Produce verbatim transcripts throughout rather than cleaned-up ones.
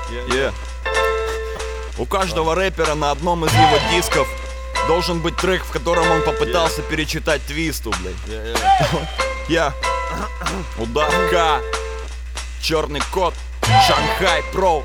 Yeah. У каждого рэпера на одном из его дисков должен быть трек, в котором он попытался yeah. перечитать Твисту, блядь. Я, Удавка, Черный кот, Шанхай Про.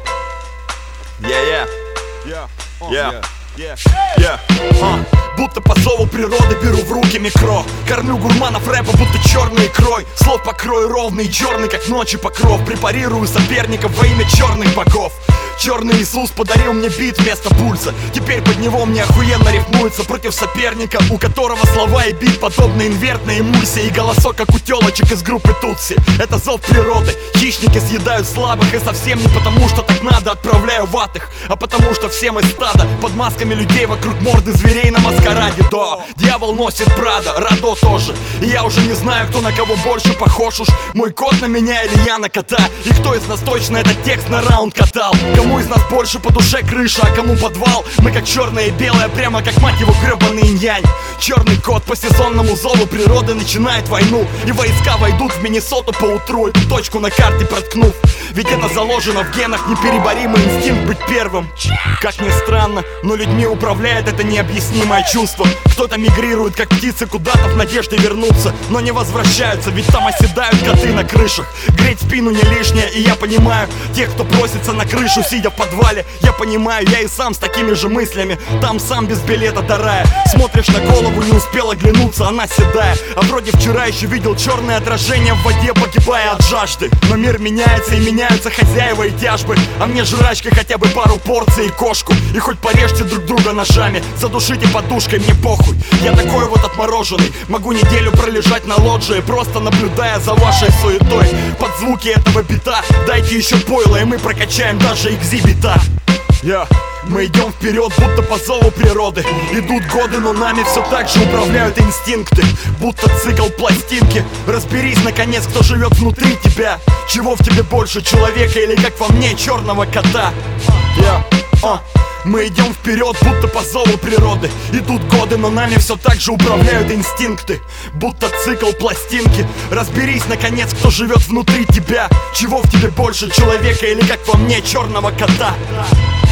Я, я, я, я, я. Будто по зову природы беру в руки микро. Кормлю гурманов рэпа, будто черной икрой. Слов покрой ровный, черный, как ночи покров. Препарирую соперников во имя черных богов. Черный Иисус подарил мне бит вместо пульса. Теперь под него мне охуенно рифмуется. Против соперника, у которого слова и бит подобны инвертной эмульсии. И голосок, как у телочек из группы Тутси. Это зов природы. Хищники съедают слабых. И совсем не потому, что так надо отправляю ватых, а потому, что все мы стадо. Под масками людей вокруг морды зверей на маскараде. Да, дьявол носит Прада, Радо тоже. И я уже не знаю, кто на кого больше похож уж. Мой кот на меня или я на кота. И кто из нас точно этот текст на раунд катал. Кому из нас больше по душе крыша, а кому подвал? Мы как черное и белое, прямо как мать его гребаный инь-янь. Черный кот по сезонному зову природы начинает войну. И войска войдут в Миннесоту поутру, эту точку на карте проткнув. Ведь это заложено в генах, непереборимый инстинкт быть первым. Как ни странно, но людьми управляет это необъяснимое чувство. Кто-то мигрирует, как птицы, куда-то в надежде вернуться, но не возвращаются, ведь там оседают коты на крышах. Греть спину не лишнее, и я понимаю тех, кто просится на крышу, сидя в подвале. Я понимаю, я и сам с такими же мыслями. Там сам без билета до рая. Смотришь на голову, не успел оглянуться, она седая. А вроде вчера еще видел черное отражение в воде, погибая от жажды. Но мир меняется, и меняются хозяева и тяжбы. А мне жрачка хотя бы пару порций и кошку. И хоть порежьте друг друга ножами, задушите подушкой, мне похуй. Я такой вот отмороженный, могу неделю пролежать на лоджии, просто наблюдая за вашей суетой. Под звуки этого бита дайте еще пойло, и мы прокачаем даже экзибита. Yeah. Мы идем вперед, будто по зову природы. Идут годы, но нами все так же управляют инстинкты. Будто цикл пластинки. Разберись, наконец, кто живет внутри тебя. Чего в тебе больше, человека или, как во мне, черного кота? Yeah. uh. Мы идем вперед, будто по зову природы. Идут годы, но нами все так же управляют инстинкты. Будто цикл пластинки. Разберись, наконец, кто живет внутри тебя. Чего в тебе больше, человека или, как во мне, черного кота?